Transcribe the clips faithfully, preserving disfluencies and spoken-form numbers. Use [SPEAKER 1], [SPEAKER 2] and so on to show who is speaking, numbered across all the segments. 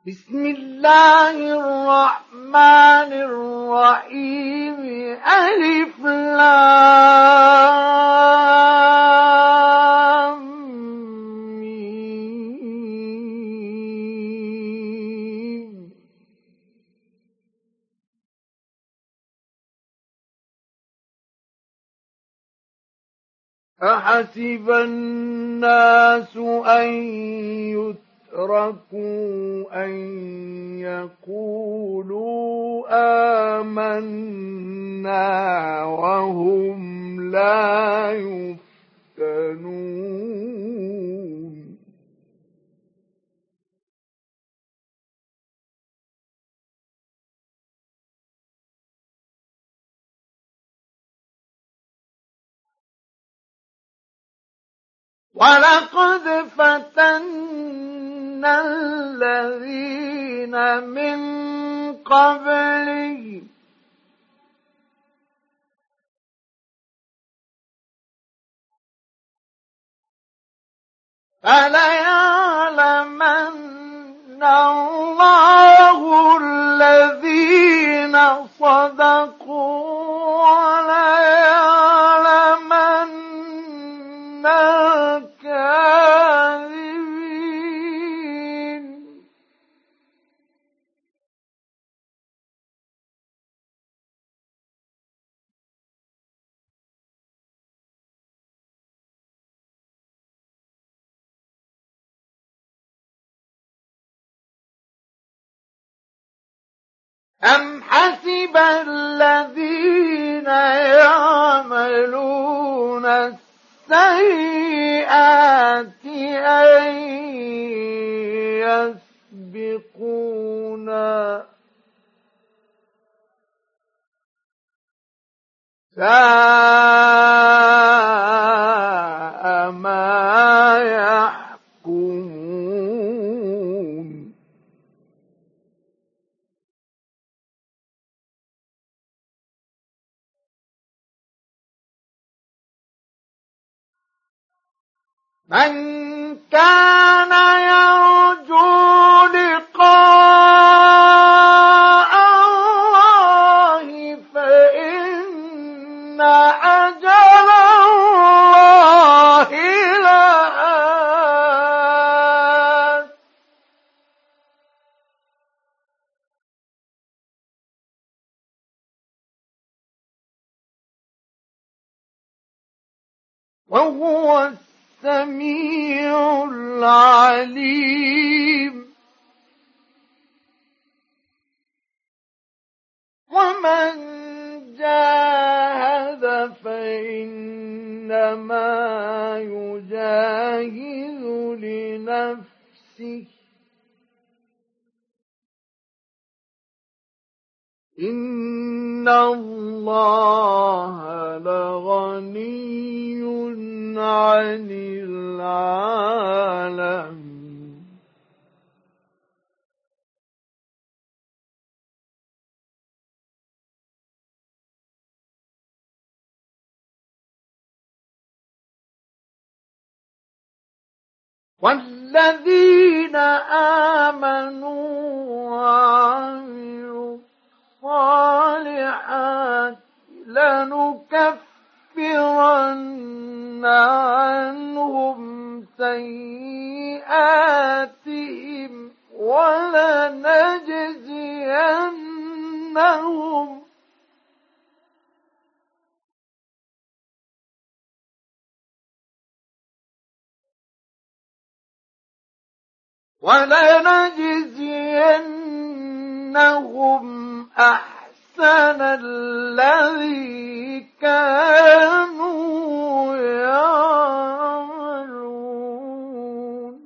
[SPEAKER 1] بسم الله الرحمن الرحيم ألف لام ميم. أحسب الناس أن يتركوا أن يقولوا آمنا وهم لا يفتنون. ولقد فتنا الذين من قبلهم فليعلمن الله الذين صدقوا وليعلمن الكاذبين. أم حسب الذين يعملون السيئات أن يسبقونا ساء ما يحكمون. من كان يرجو لقاء الله فإن أجل الله لآت. وهو السميع العليم. ومن جاهد فإنما يجاهد لنفسه إن الله لغني عن العالمين. والذين آمنوا وعملوا الصالحات لنكفرن عنهم سيئاتهم ولنجزينهم ولنجزينهم أحسن الذي كانوا يعملون.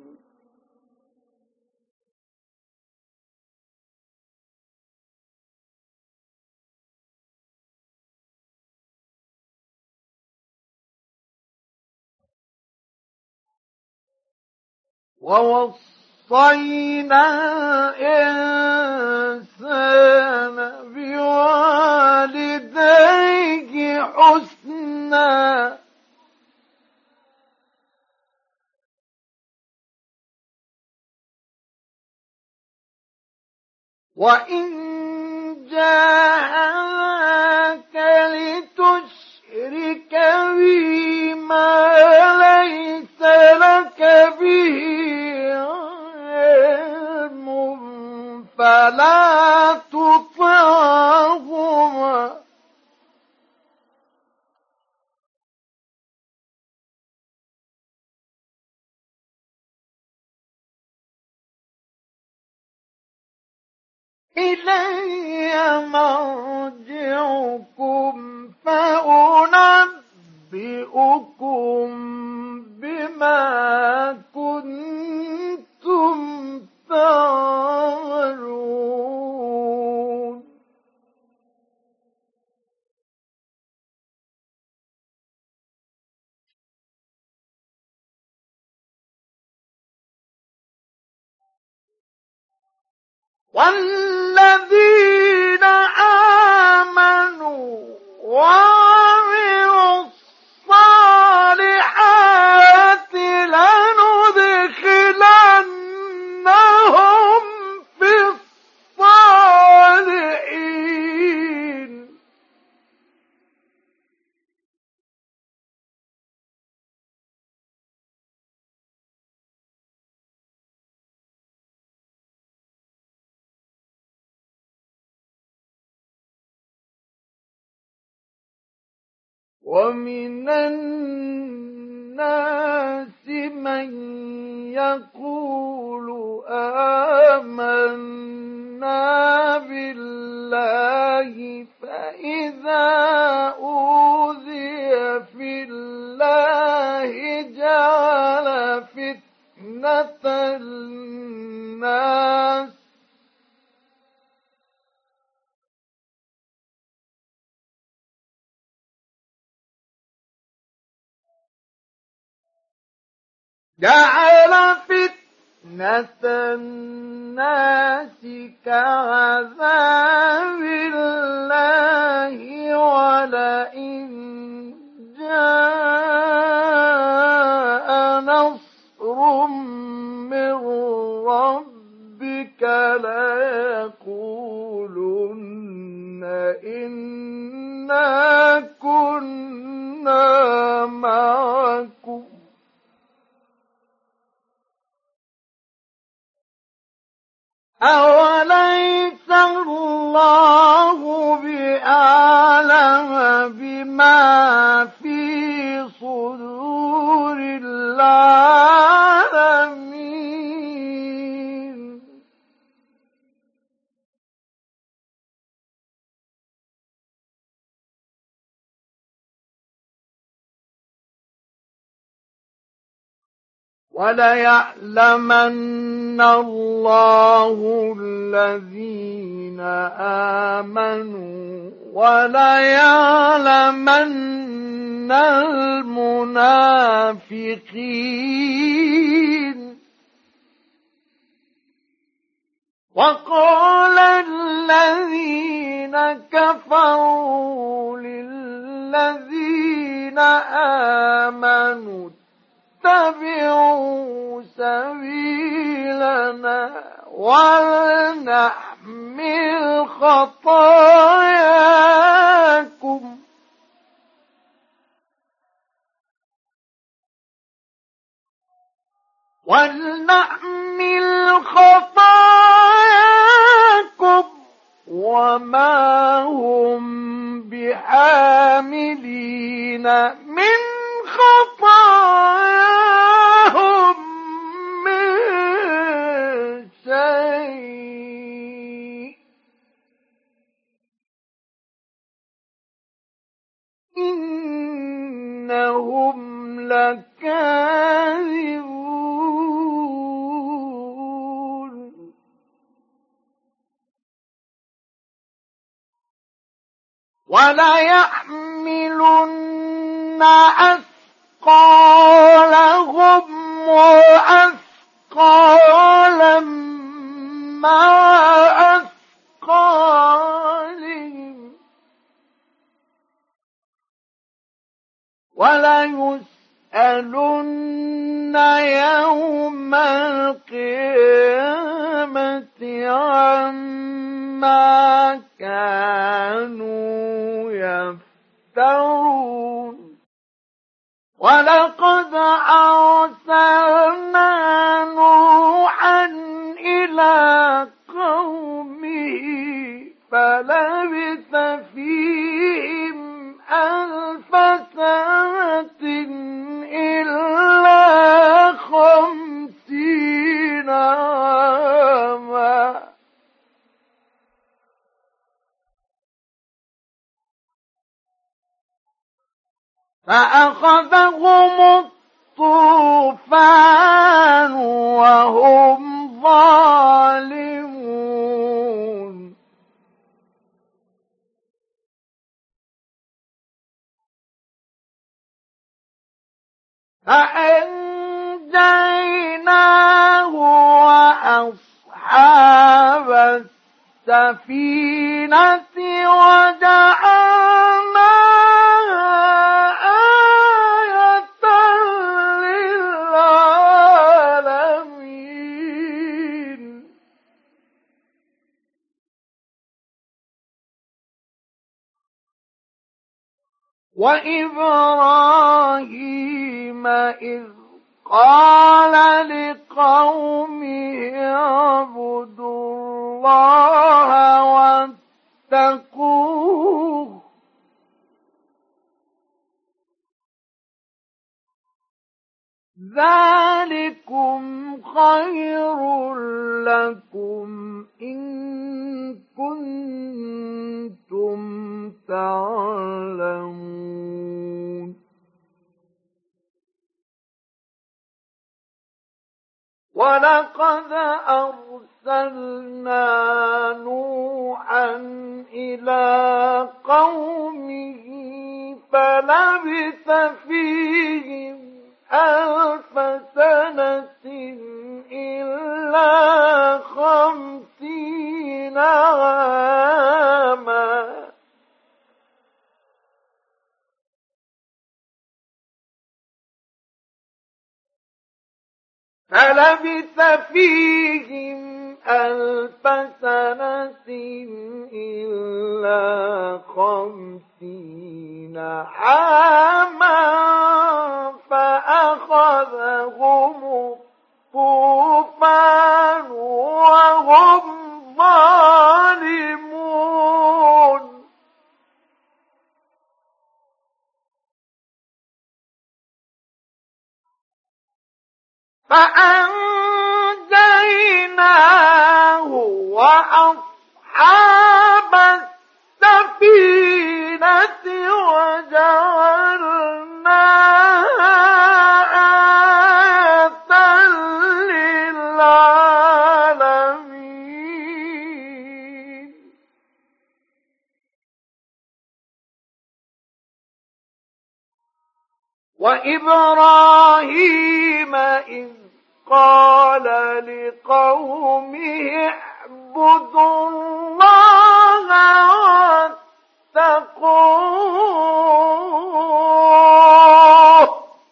[SPEAKER 1] ووصينا الإنسان بوالديه حسنا وإن جاءك لتشرك بي ما ليس لك به علم فلا تطعهما إلي مرجعكم فأنبئكم بما كنتم تعملون والذين آمنوا وعملوا الصالحات لندخلنهم في الصالحين ومن الناس من يقول آمنا بالله فإذا أوذي في الله جعل فتنة الناس جعل فتنة الناس كعذاب الله ولئن جاء نصر من ربك ليقولن إنا كنا معكم أوليس الله بأعلم بما في صدور العالمين وليعلمن الله الذين آمنوا وليعلمن المنافقين وقال الذين كفروا للذين آمنوا اتبعوا سبيلنا ولنحمل خطاياكم ولنحمل خطاياكم وما هم بحاملين من خطاياهم من شيء إنهم لكاذبون وليحملن أثقالهم وأثقالا مع أثقالهم وليسألن يوم القيامة عما إلى قومه فلبث فيهم ألف سنة إلا خمسين عاما فأخذهم الطوفان وهم ظالمون فأنجيناه وأصحاب السفينة وجعلناها آية للعالمين وإبراهيم إذ قال لقومه اعبدوا الله واتقوه ذلكم خير لكم إن كنتم تعلمون ولقد أرسلنا نوحا إلى قومه فلبث فيهم ألف سنة إلا خمسين عاما فلبث فيهم ألف سنة إلا خمسين عاما فأخذهم الطوفان وهم ظالمون فأنجيناه وأصحاب السفينة وجعلناها آية للعالمين وإبراهيم إذ قال لقومه اعبدوا الله واتقوه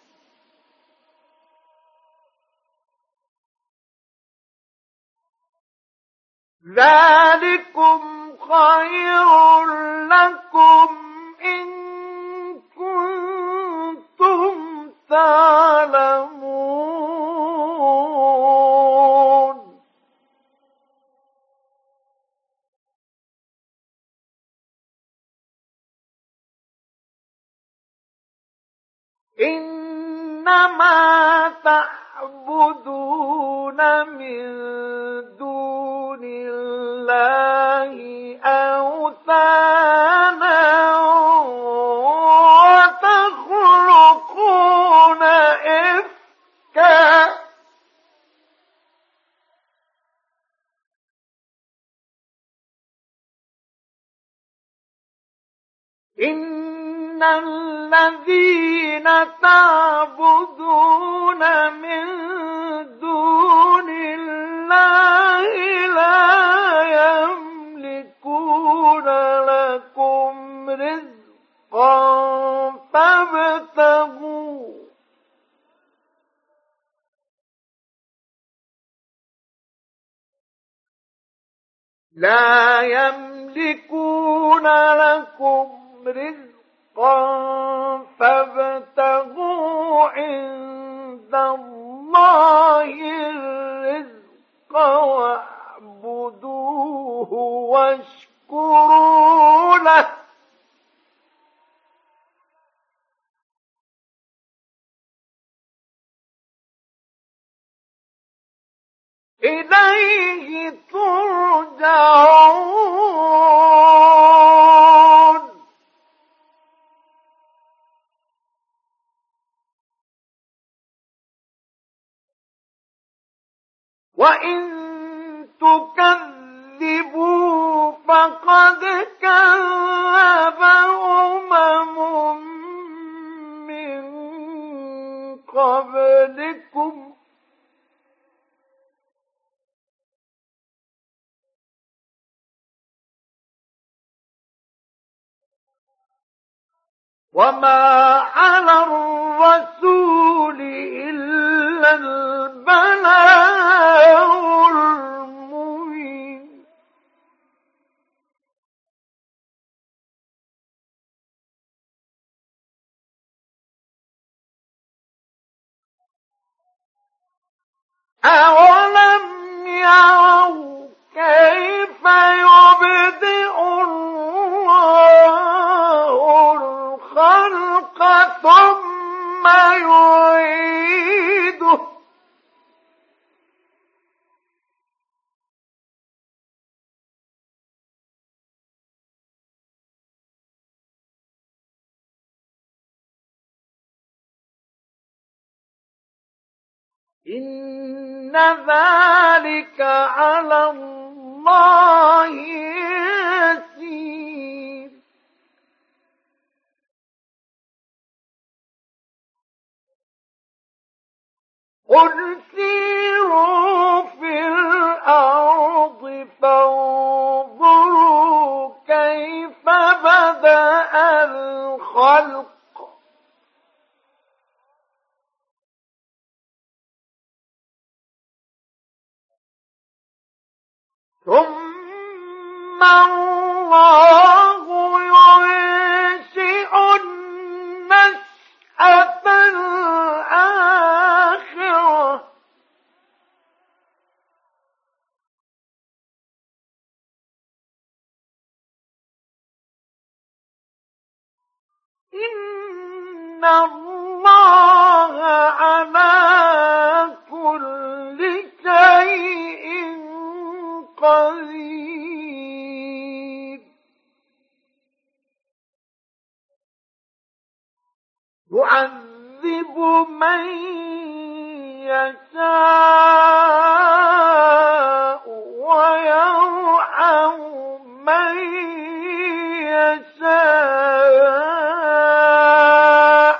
[SPEAKER 1] ذلكم خير لكم إن كنتم تعلمون إنما تعبدون من دون الله أوثانا وتخلقون إفكا إن الذين تعبدون من دون الله لا يملكون لكم رزقا فابتغوا لا يملكون لكم رزقا فابتغوا عند الله الرزق فاعبدوه واشكروا له إليه ترجعون. وإن تكذبوا فقد كذب أمم من قبلكم وما على الرسول إلا البلاغ المبين. أولم يروا كيف يبدئ الله الخلق ثم يعيده إن ذلك على الله يسير. قل سيروا في الأرض فانظروا كيف بدأ الخلق ثم الله ينشئ النشأة الآخرة إن الله على كل شيء قدير. يعذب من يشاء ويرحم من يشاء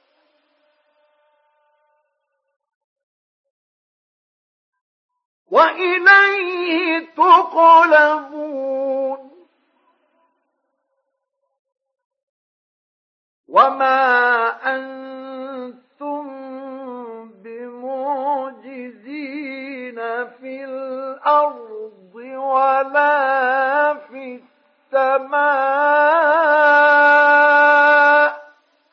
[SPEAKER 1] وإليه تقلبون. وما أنتم بمعجزين في الأرض ولا في السماء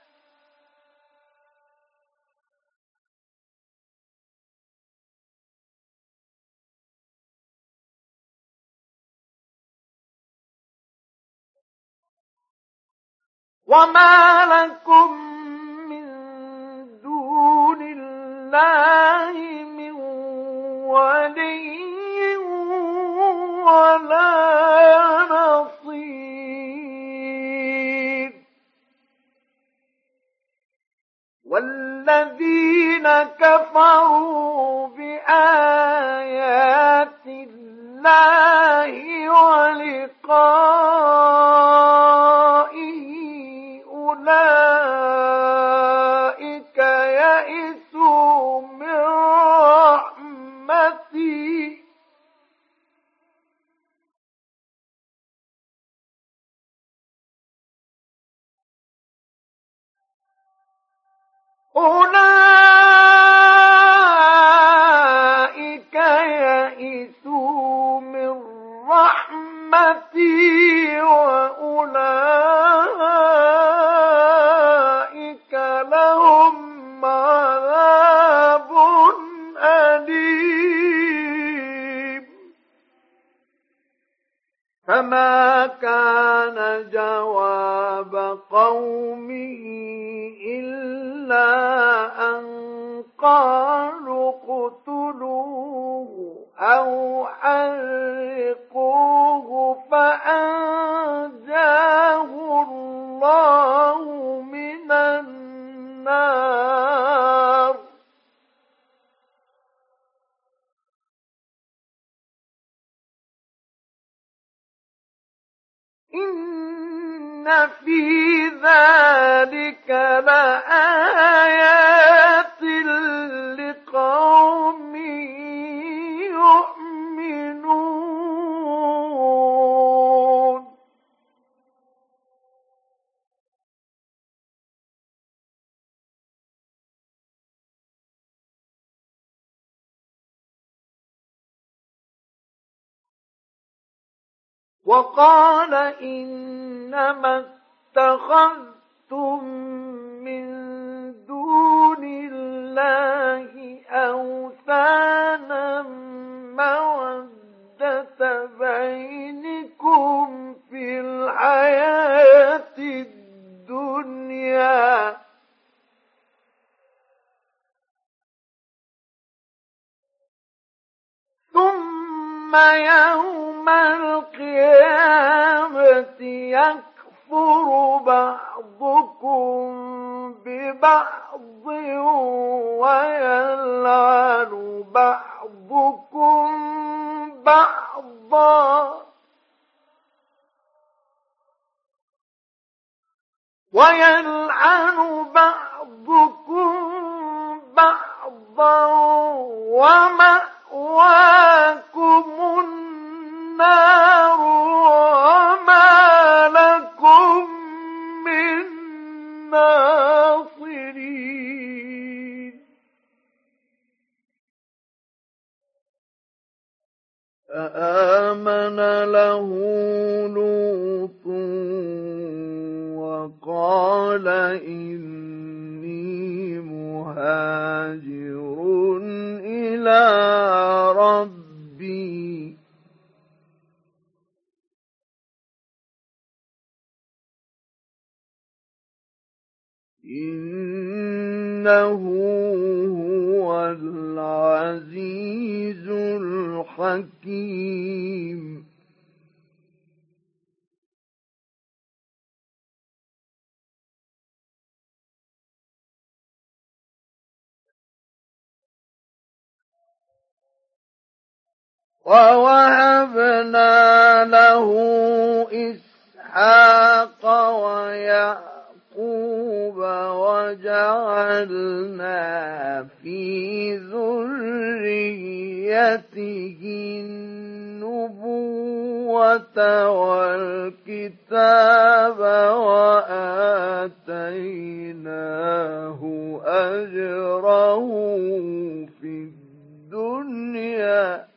[SPEAKER 1] وما لكم من دون الله من ولي ولا نصير. والذين كفروا بآيات الله ولقائه أولئك يئسوا من رحمتي أولئك يئسوا من رحمتي وأولئك لهم عذاب أليم. فما كان جواب قومه إلا أن قالوا اقتلوه أو حرقوه فأنجاه الله من النار. إن في ذلك لآيات لقوم يؤمنون. وقال إنما اتخذتم من دون الله أوثانا مودة بينكم في الحياة الدنيا ثم يوم القيامة يكفر بعضكم ببعض ويلعن بعضكم بعضا ويلعن بعضكم بعضا ومأواكم النار وما لكم من ناصرين. فآمن له لوط وقال إني مهاجر إلى ربي إنه هو العزيز الحكيم. ووهبنا له إسحاق ويعقوب وجعلنا في ذريته النبوة والكتاب وآتيناه أجره في الدنيا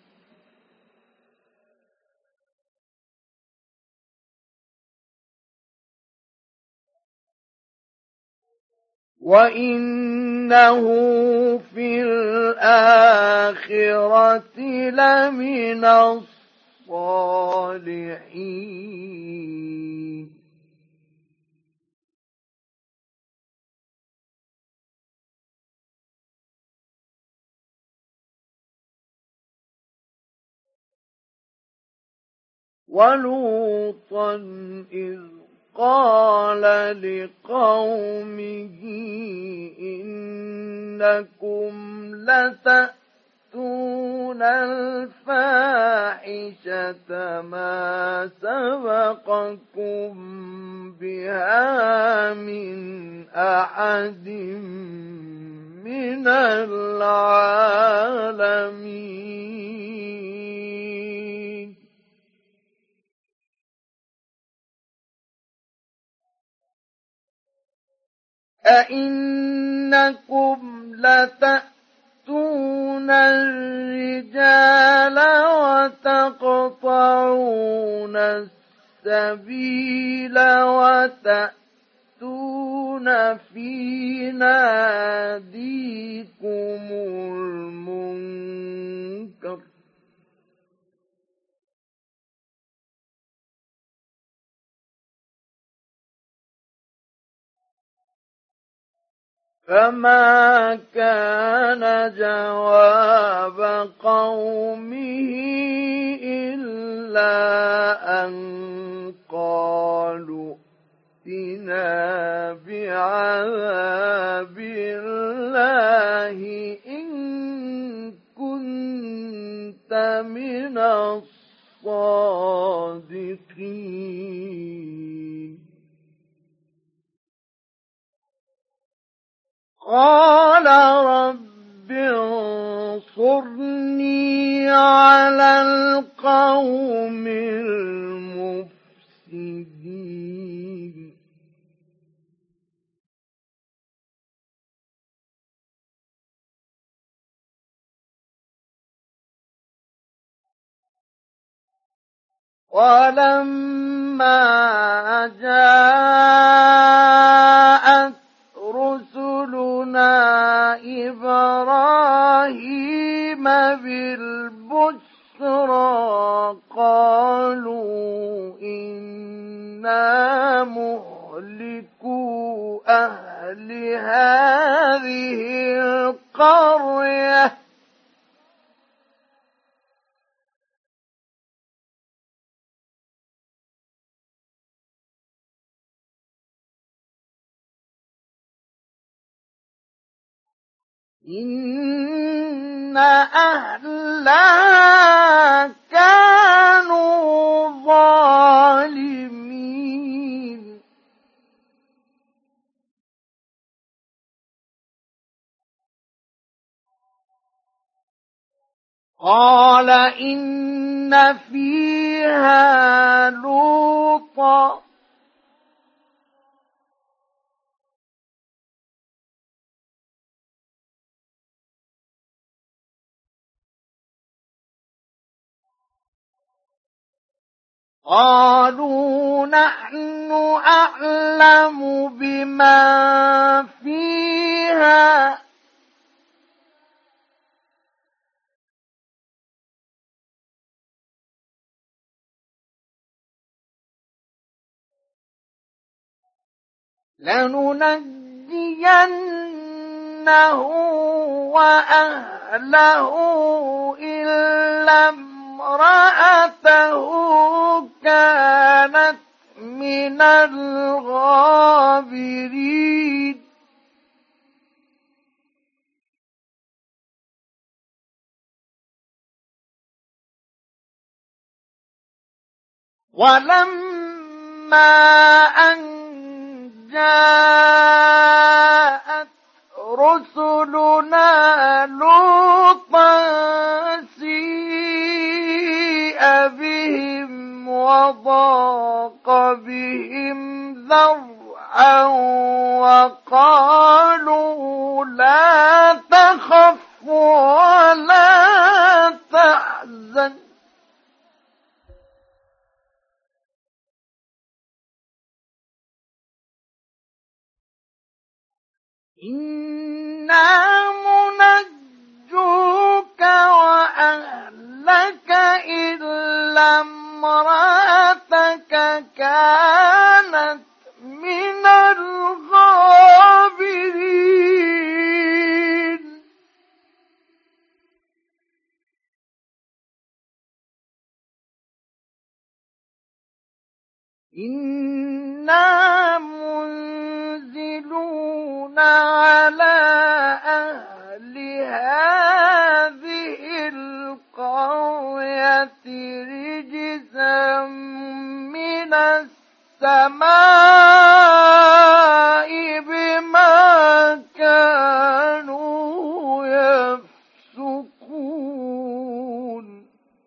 [SPEAKER 1] وإنه في الآخرة لمن الصالحين. ولوطا إذ قال لقومه إنكم لتأتون الفاحشة ما سبقكم بها من أحد من العالمين. أئنكم لتأتون الرجال وتقطعون السبيل وتأتون في ناديكم المنكر فما كان جواب قومه إلا أن قالوا ائتنا بعذاب الله إن كنت من الصادقين. قال رب انصرني على القوم المفسدين. ولما جاءت رسلنا إبراهيم بالبشرى قالوا إنا مهلكو أهل هذه القرية إن أهلها كانوا ظالمين. قال إن فيها لوطا قالوا نحن أعلم بما فيها لننجينه وأهله إلا امرأته كانت من الغابرين. ولما أن جاءت رسلنا لوطا سيء بهم وضاق بهم ذرعا وقالوا لا تخف ولا تحزن إنا منجوك وأهلك إلا امرأتك كانت من الغابرين. إنا منزلون على أهل هذه القرية رجزا من السماء بما كانوا يفسقون.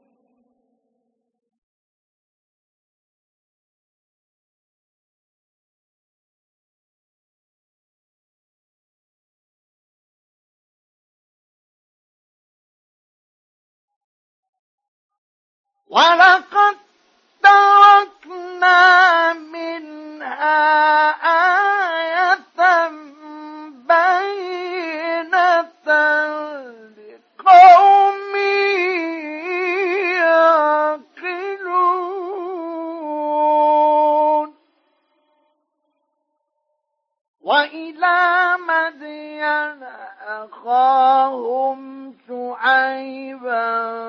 [SPEAKER 1] ولقد تركنا منها آية بينة لقوم يعقلون. وإلى مدين أخاهم شعيبا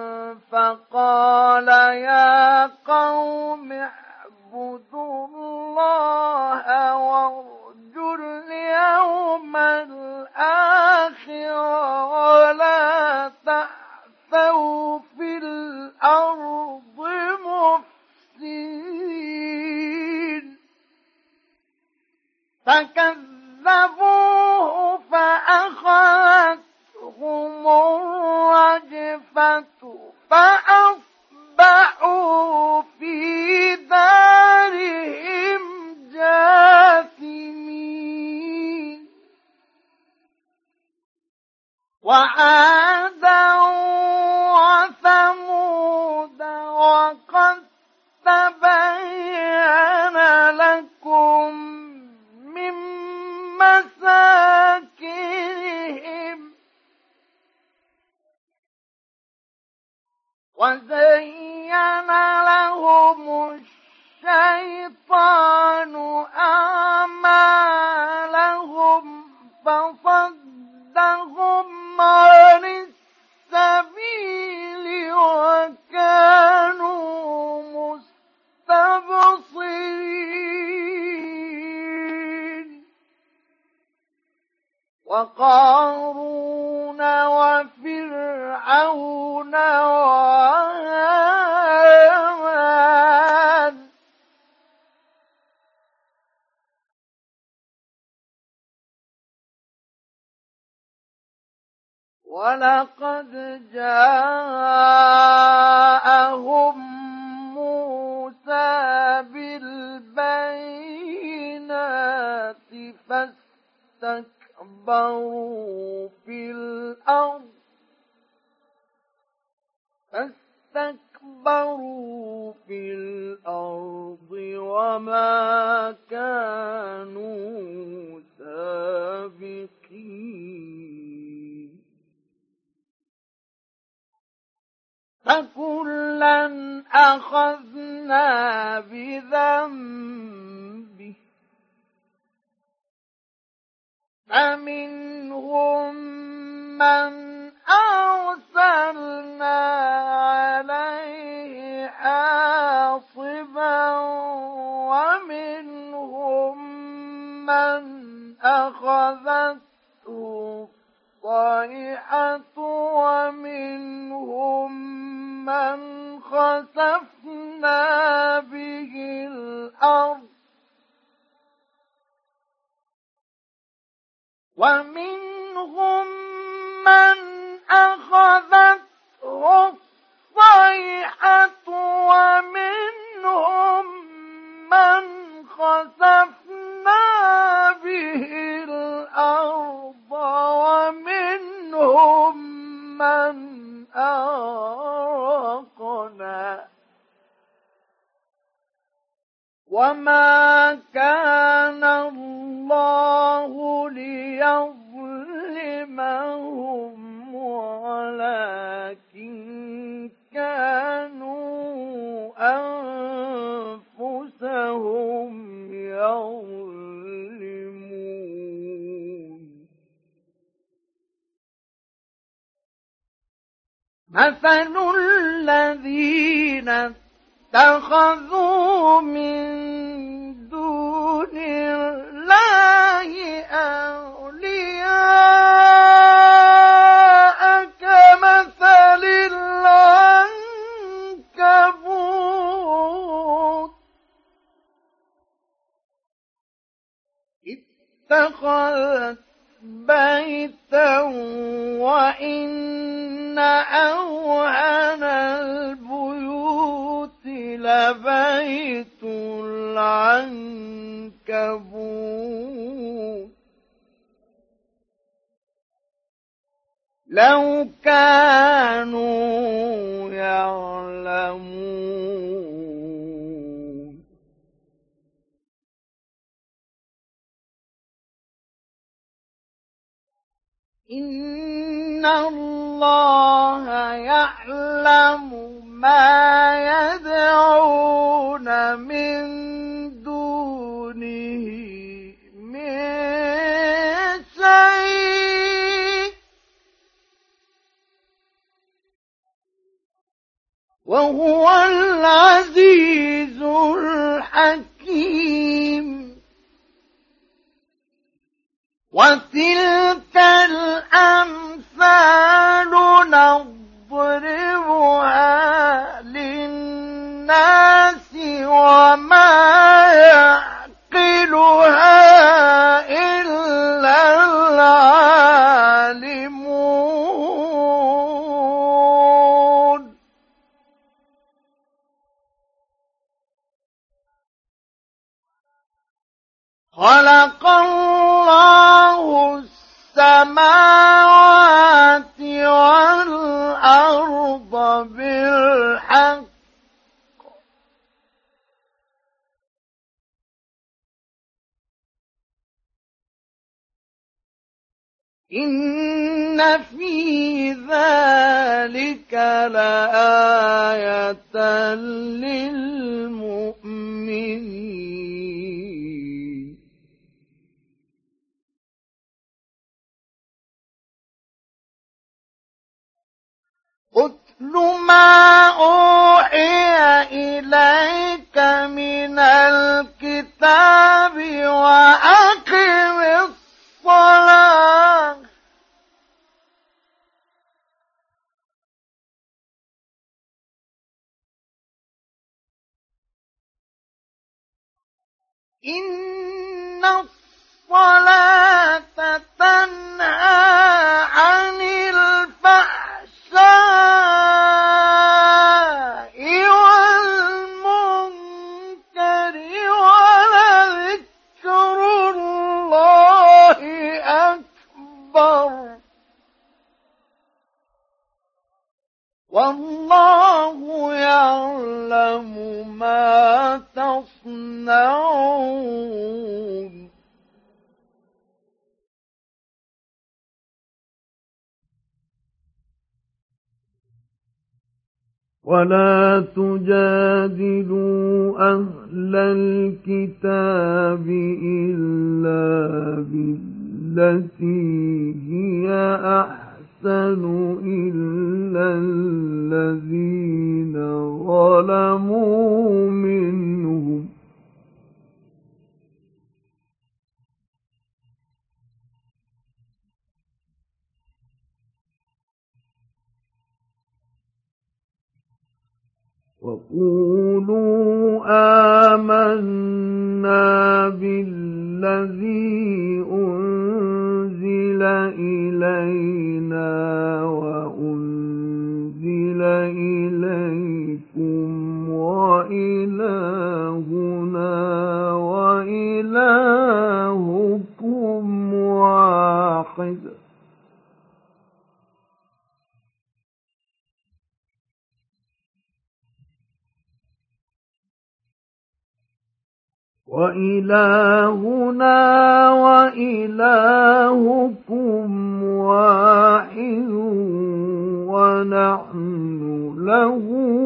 [SPEAKER 1] فقال يا قوم اعبدوا الله وارجوا اليوم الآخر ولا تعثوا في الأرض مفسدين. فكذبوه فأخذتهم الرجفة فأصبحوا في دارهم جاثمين. وعادا وثمود وقد تبين لكم من مساكنهم وزين لهم الشيطان أعمالهم فصدهم عن السبيل وكانوا مستبصرين. وقارون وفرعون وهامان ولقد جاءهم موسى بالبينات فاستكبروا في الأرض فاستكبروا في الأرض وما كانوا سابقين. فكلا أخذنا بذنبه فمنهم من أرسلنا عليه حاصبا ومنهم من أخذته الصيحة ومنهم من خسفنا به الأرض ومنهم من أخذته الصيحة ومنهم من خسفنا به الأرض ومنهم من أغرقنا وما كان الله ليظلمهم ولكن كانوا أنفسهم يظلمون. مثل الذين اتخذوا من دون الله أولياء كمثل العنكبوت اتخذت بيتا وإن أوهن البيوت لبيت العنكبوت لو كانوا يعلمون. إن الله يعلم ما يدعون من دونه من شيء وهو العزيز الحكيم. وتلك الأمثال نضربها للناس وما يعقلها إلا العالمون. خلق الله السماوات والأرض بالحق إن في ذلك لآية للمؤمنين. اتل ما أوحي إليك من الكتاب وأقم الصلاة إن الصلاة تنهى عن الفحشاء والمنكر ولذكر الله أكبر والله يعلم ما تصنعون. ولا تجادلوا أهل الكتاب إلا بالتي هي أحسن إلا الذين ظلموا منهم وقولوا آمنا بالذي أنزل إلينا وأنزل إليكم وإلهنا وإلهكم واحد وإلهنا وإلهكم واحد ونحن له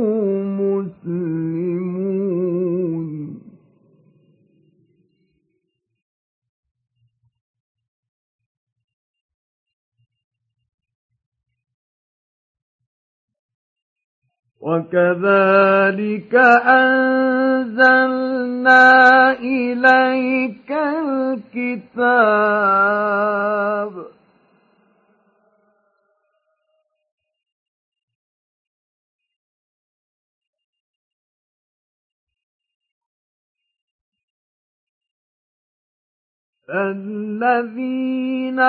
[SPEAKER 1] مسلمون. وكذلك أنزلنا إليك الكتاب الذين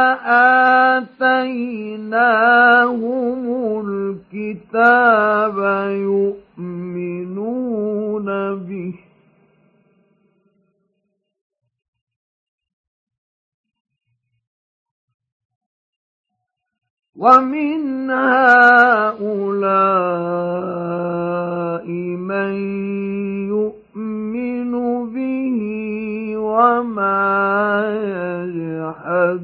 [SPEAKER 1] آتيناهم الكتاب يؤمنون به ومن هؤلاء من يؤمن به وما يجحد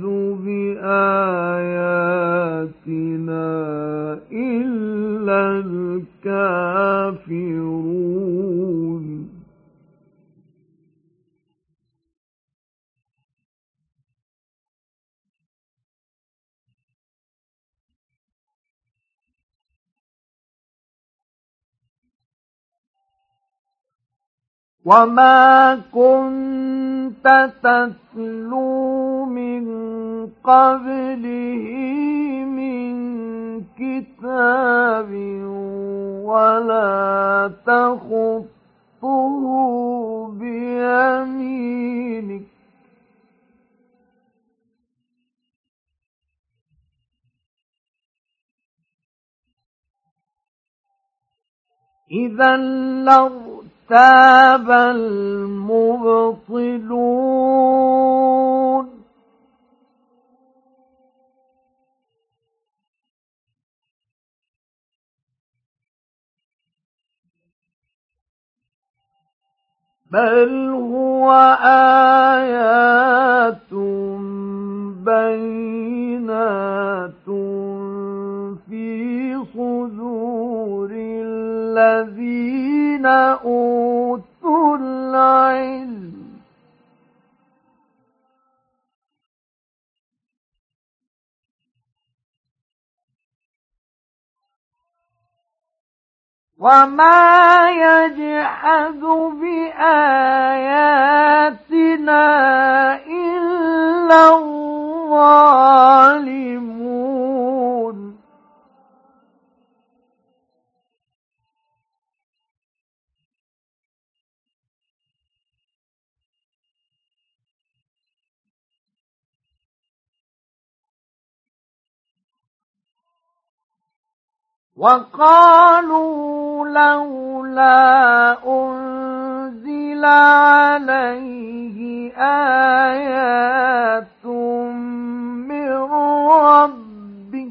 [SPEAKER 1] بآياتنا إلا الكافرون. وما كنت تتلو من قبله من كتاب ولا تخطه بيمينك إذا لارتاب المبطلون بل هو آيات بينات في صدور الذين أوتوا العلم وما يجحد بآياتنا إلا الظالمون وقالوا لولا أنزل عليه آيات من ربه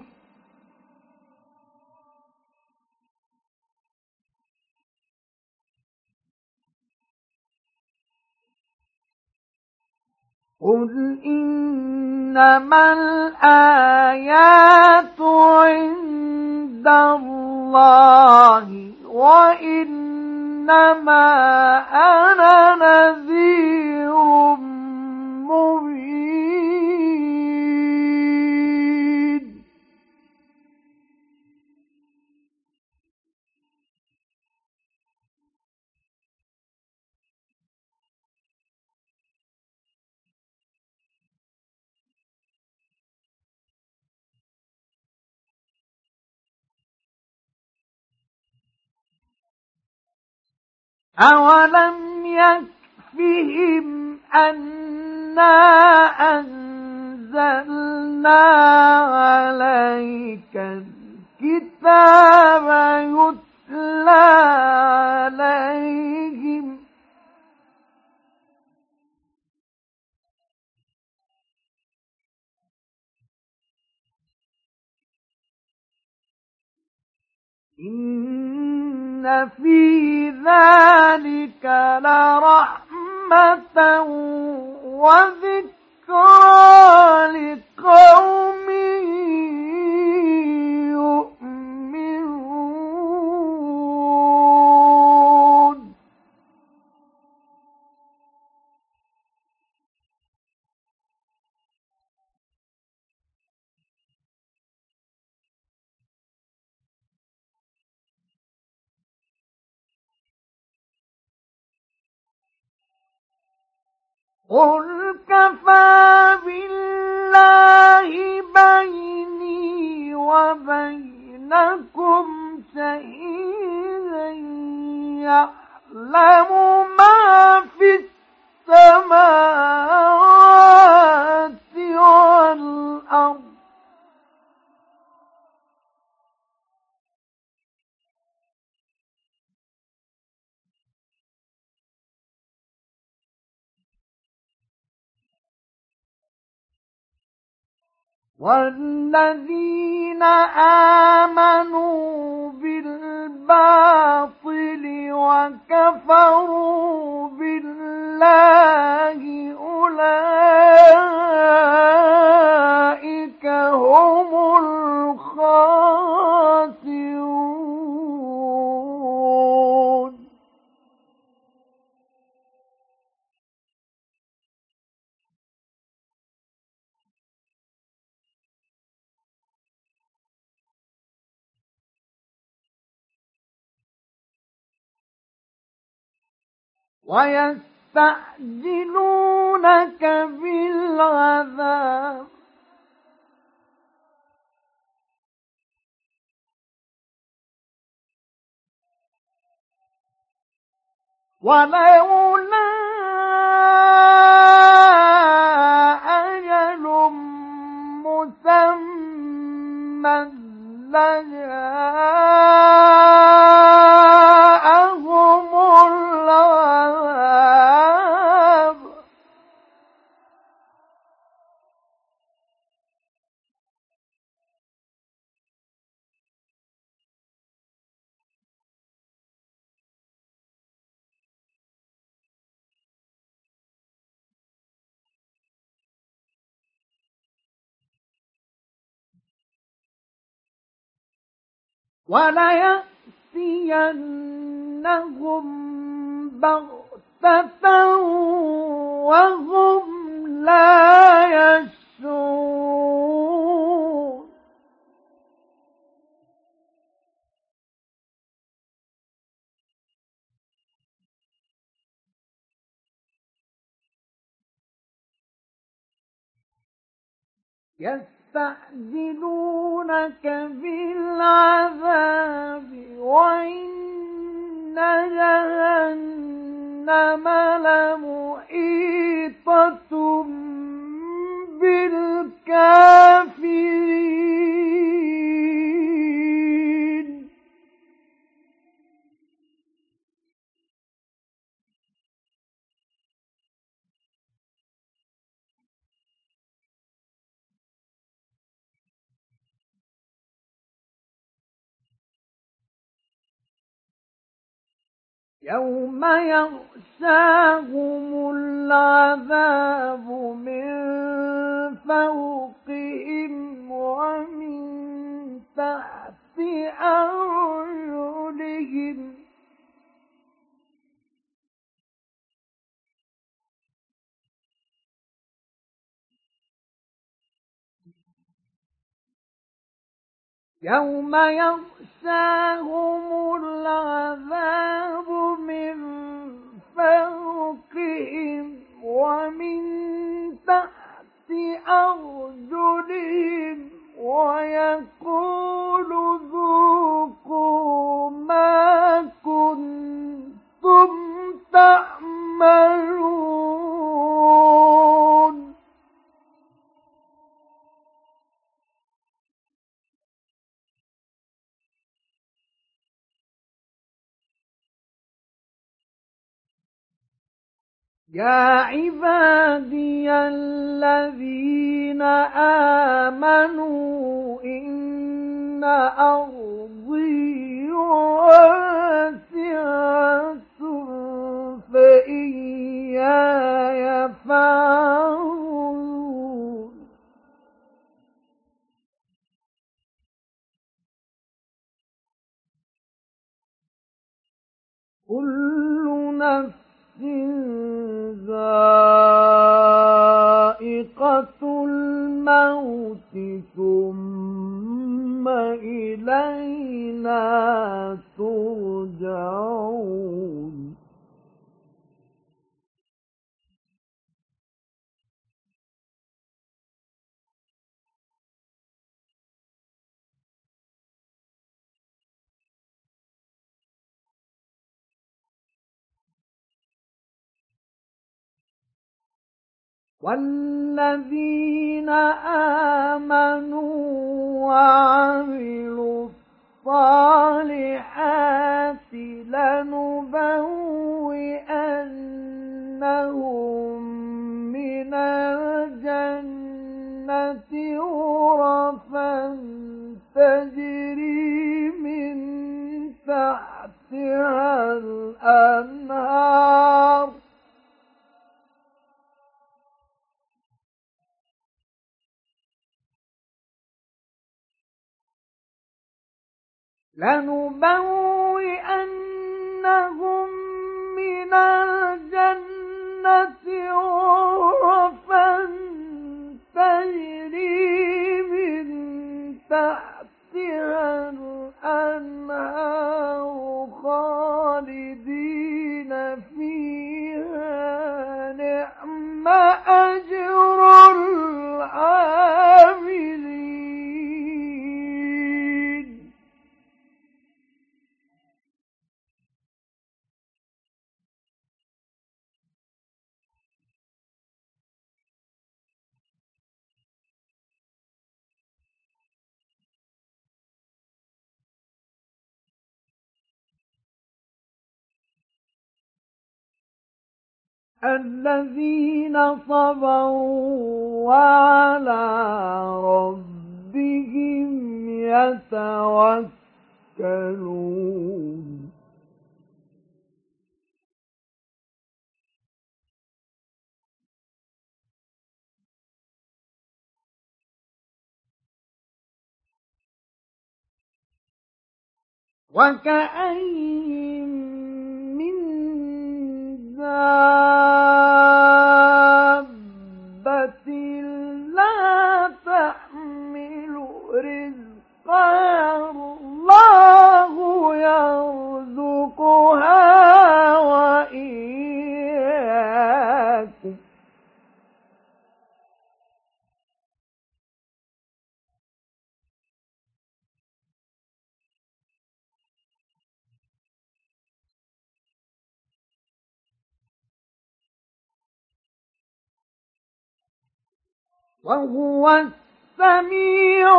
[SPEAKER 1] قل إنما الآيات عند الله وإنما أنا نذير مبين أولم يكفهم أنا أنزلنا عليك الكتاب يتلى عليهم إن في ذلك لرحمة وذكرى لقوم يؤمنون قل كفى بالله بيني وبينكم شهيدا يعلم ما في السماوات والأرض والذين آمنوا بالباطل وكفروا بالله أولئك هم الخاسرون ويستعجلونك بالعذاب ولولا أجل مسمى لجاءهم العذاب وليأتينهم بغتة وهم لا يشعرون يستعجلونك بالعذاب وإن جهنم لمحيطة بالكافرين يوم يغشاهم العذاب من فوقهم ومن تحت أرجلهم يوم يغشاهم العذاب من فوقهم ومن تحت أرجلهم ويقول ذوقوا ما كنتم تعملون يا عبادي الذين آمنوا إن أرضي واسعة فإياي فاعبدون كل نفس ذائقة الموت ثم إلينا ترجعون والذين آمنوا وعملوا الصالحات لنبوئنهم من الجنة غرفا تجري من تحتها الأنهار لنبوئنهم من الجنة غرفا تجري من تحتها الأنهار خالدين فيها الذين صبروا وعلى ربهم يتوكلون وكأين من دابة لا تحمل رزقها الله يرزقها وإياكم وهو السميع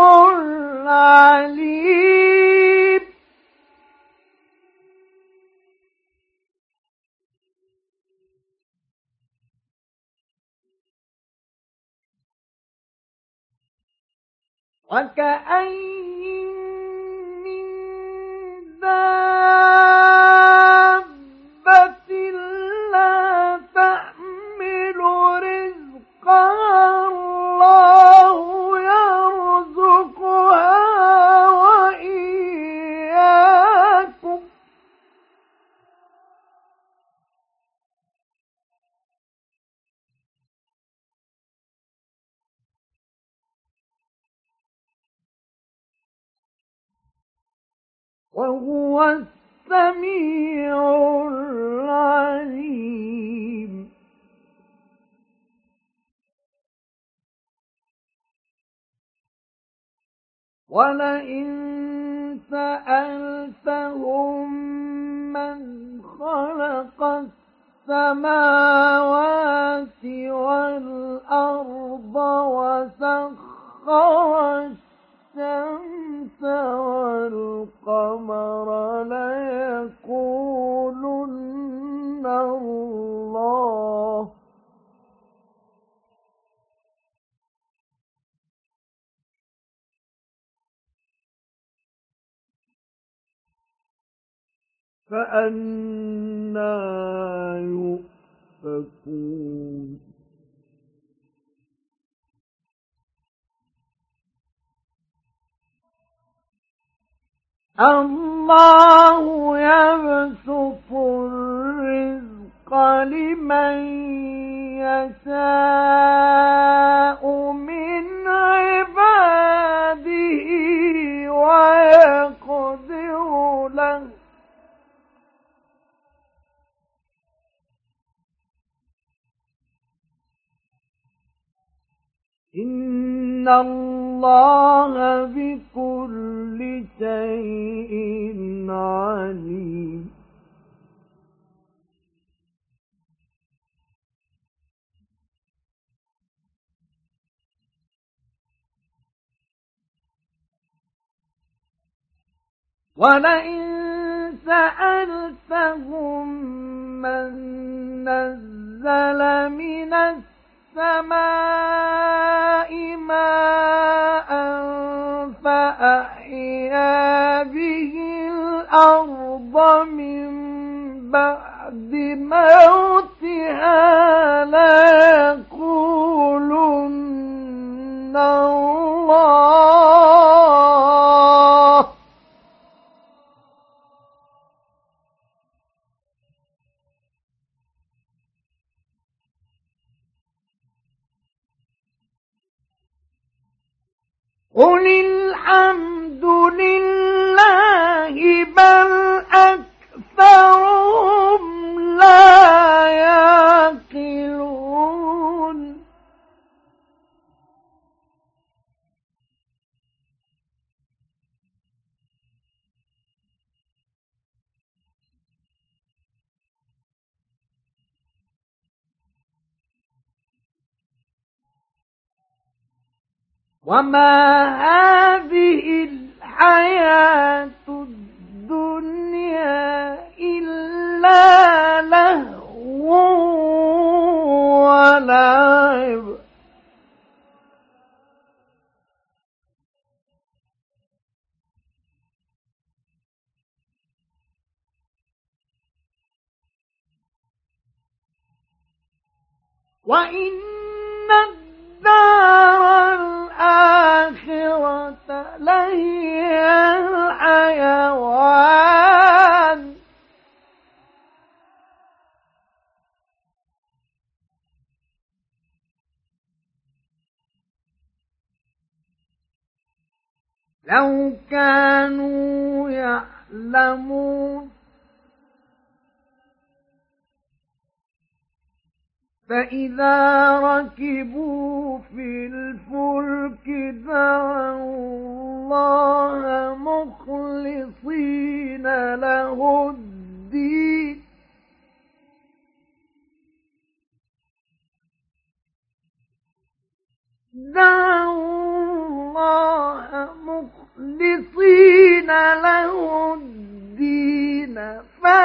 [SPEAKER 1] العليم وكأين من دابة لا تحمل رزقها الله يرزقها وإياكم وهو السميع العليم ولئن سألتهم من خلق السماوات والأرض وسخر الشمس والقمر ليقولن الله فأنى يؤفكون الله يبسط الرزق لمن يشاء من عباده ويقدر له إن الله بكل شيء عليم ولئن سألتهم من نزل من السماء ماء فأحيا به الأرض من بعد موتها ليقولن الله قل الحمد لله بل أكثرهم لا يعقلون وما هذه الحياة الدنيا إلا لهو وإن الدار الآخرة لهي الحيوان لو كانوا يعلمون فإذا ركبوا في الفلك دعوا الله مخلصين له الدين دعوا الله مخلصين له الدين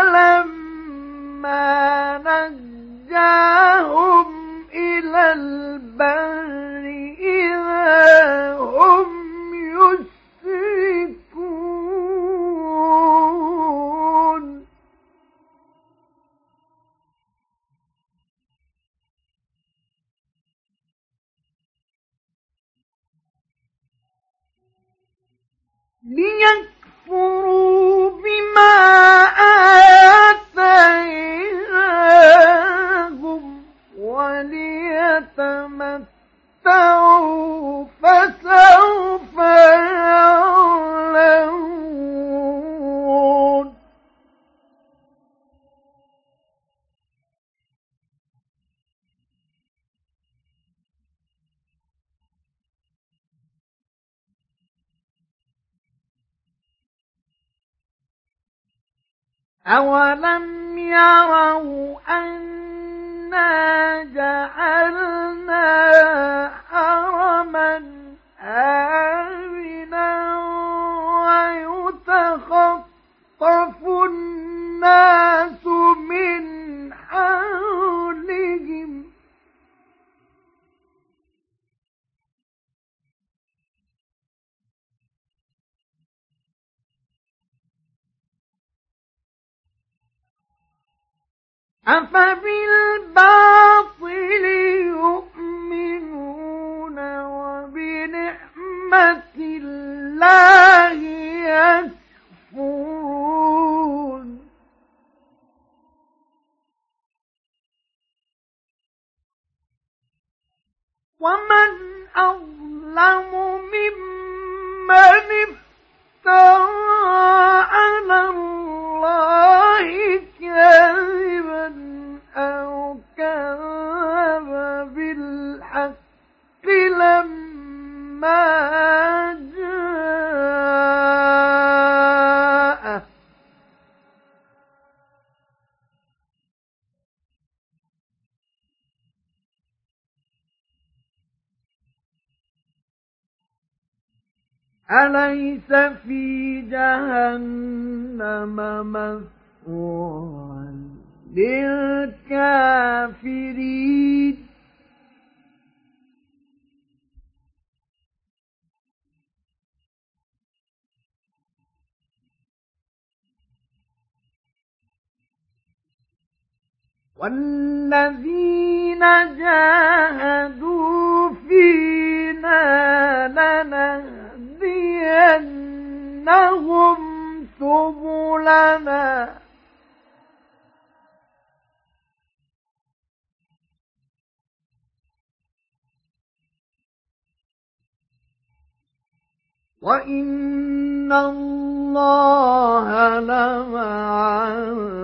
[SPEAKER 1] فلما نجاهم إلى البر إذا هم يشركون ليكفروا بما آتيناهم وليتمتعوا فسوف يعلمون أولم يروا أنا جعلنا حرما آمنا ويتخطف الناس من حولهم أفبالباطل يؤمنون وبنعمة الله يكفرون ومن أظلم ممن افترى على الله كذبا أو كذب بالحق لما جاءه أليس في جهنم مثوى للكافرين والذين جاهدوا فينا لنهدينهم سبلنا وإن الله لمع